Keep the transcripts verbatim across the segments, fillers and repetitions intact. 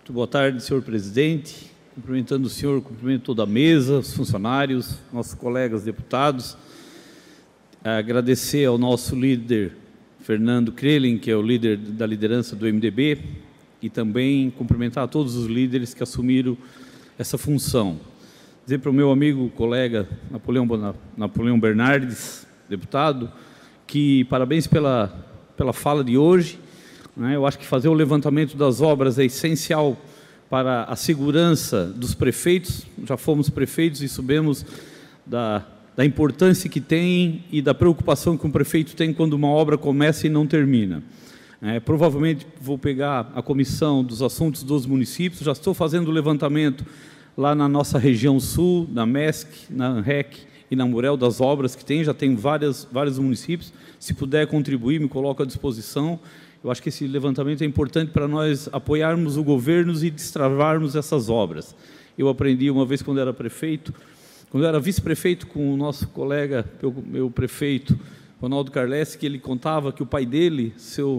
Muito boa tarde, senhor presidente. Cumprimentando o senhor, cumprimento toda a mesa, os funcionários, nossos colegas deputados. Agradecer ao nosso líder, Fernando Krelin, que é o líder da liderança do M D B, e também cumprimentar todos os líderes que assumiram essa função. Dizer para o meu amigo, colega Napoleão, Napoleão Bernardes, deputado, que parabéns pela, pela fala de hoje. Né? Eu acho que fazer o levantamento das obras é essencial para a segurança dos prefeitos. Já fomos prefeitos e sabemos da, da importância que tem e da preocupação que um prefeito tem quando uma obra começa e não termina. É, provavelmente vou pegar a comissão dos assuntos dos municípios, já estou fazendo o levantamento lá na nossa região sul, na MESC, na ANREC e na Murel, das obras que tem, já tem várias, vários municípios. Se puder contribuir, me coloco à disposição. Eu acho que esse levantamento é importante para nós apoiarmos o governo e destravarmos essas obras. Eu aprendi uma vez quando era prefeito, quando eu era vice-prefeito com o nosso colega, meu, meu prefeito, Ronaldo Carlesi, que ele contava que o pai dele, seu,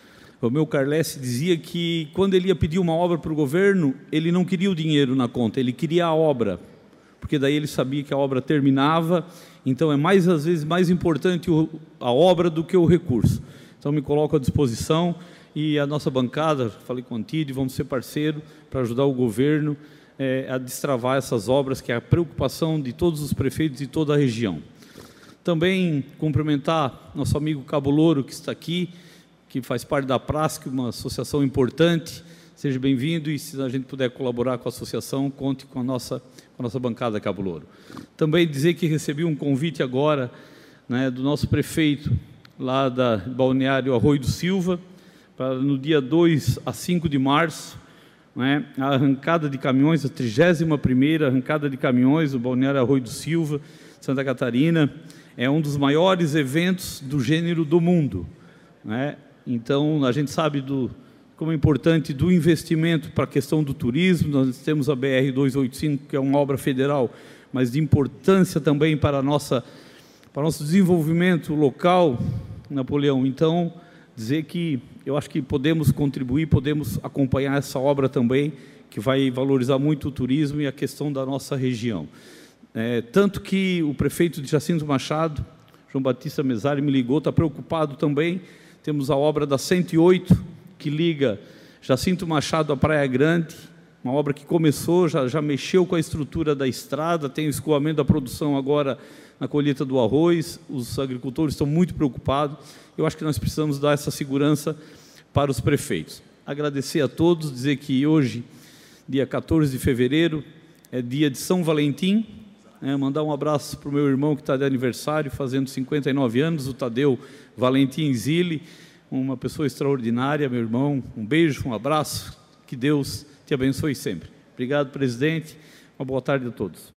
o meu Carlesi, dizia que quando ele ia pedir uma obra para o governo, ele não queria o dinheiro na conta, ele queria a obra, porque daí ele sabia que a obra terminava. Então é mais, às vezes, mais importante o, a obra do que o recurso. Então, me coloco à disposição e a nossa bancada, falei com o Antide, vamos ser parceiro para ajudar o governo é, a destravar essas obras, que é a preocupação de todos os prefeitos de toda a região. Também cumprimentar nosso amigo Cabo Louro, que está aqui, que faz parte da PRASC, uma associação importante. Seja bem-vindo e, se a gente puder colaborar com a associação, conte com a nossa, com a nossa bancada Cabo Louro. Também dizer que recebi um convite agora, né, do nosso prefeito, lá da Balneário Arroio do Silva, para no dia dois a cinco de março, né, a arrancada de caminhões, a trigésima primeira arrancada de caminhões do Balneário Arroio do Silva, Santa Catarina. É um dos maiores eventos do gênero do mundo. Né? Então, a gente sabe do, como é importante do investimento para a questão do turismo. Nós temos a B R duzentos e oitenta e cinco, que é uma obra federal, mas de importância também para a nossa para o nosso desenvolvimento local, Napoleão. Então, dizer que eu acho que podemos contribuir, podemos acompanhar essa obra também, que vai valorizar muito o turismo e a questão da nossa região. É, tanto que o prefeito de Jacinto Machado, João Batista Mesari, me ligou, está preocupado também. Temos a obra da cento e oito, que liga Jacinto Machado à Praia Grande, uma obra que começou, já, já mexeu com a estrutura da estrada, tem o escoamento da produção agora na colheita do arroz. Os agricultores estão muito preocupados. Eu acho que nós precisamos dar essa segurança para os prefeitos. Agradecer a todos, dizer que hoje, dia quatorze de fevereiro, é dia de São Valentim. É, mandar um abraço para o meu irmão que está de aniversário, fazendo cinquenta e nove anos, o Tadeu Valentim Zilli, uma pessoa extraordinária, meu irmão. Um beijo, um abraço, que Deus te abençoe sempre. Obrigado, presidente. Uma boa tarde a todos.